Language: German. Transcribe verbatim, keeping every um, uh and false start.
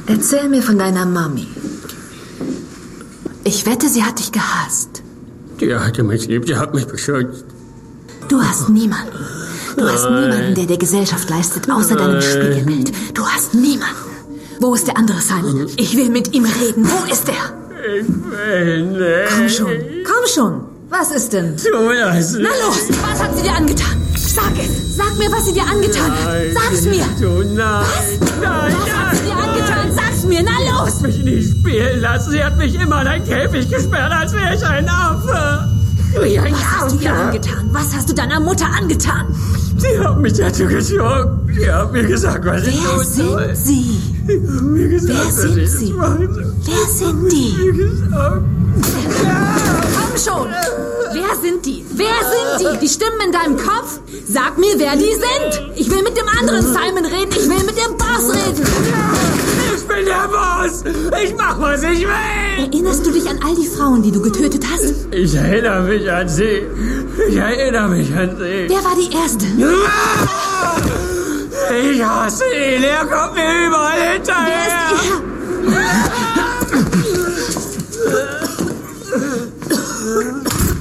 Erzähl mir von deiner Mami. Ich wette, sie hat dich gehasst. Die hatte mich lieb, die hat mich beschützt. Du hast niemanden. Du Nein. hast niemanden, der dir Gesellschaft leistet, außer Nein. deinem Spiegelbild. Du hast niemanden. Wo ist der andere Simon? Ich will mit ihm reden. Wo ist er? Ich will nicht. Komm schon, komm schon. Was ist denn? Tu das nicht. Na los, was hat sie dir angetan? Sag es. Sag mir, was sie dir angetan hat. Sag's mir. Du, nein. Was? Nein, was nein, hat sie dir angetan? Sag's mir. Na los. Lass mich nicht spielen lassen. Sie hat mich immer in einen Käfig gesperrt, als wäre ich ein Affe. Wie ein Was hast du ihr angetan? Was hast du deiner Mutter angetan? Sie hat mich dazu gezwungen. Sie hat mir gesagt, was Wer ich tun soll. Wer sind Sie? Sie hat mir gesagt, Wer sind ich Sie? Wer Wer sind die? Mir gesagt. Komm schon! Wer sind die? Wer sind die? Die Stimmen in deinem Kopf? Sag mir, wer die sind! Ich will mit dem anderen Simon reden, ich will mit dem Boss reden! Ich bin der Boss! Ich mach, was ich will! Erinnerst du dich an all die Frauen, die du getötet hast? Ich erinnere mich an sie. Ich erinnere mich an sie. Wer war die Erste? Ich hasse ihn, er kommt mir überall hinterher! Wer ist er?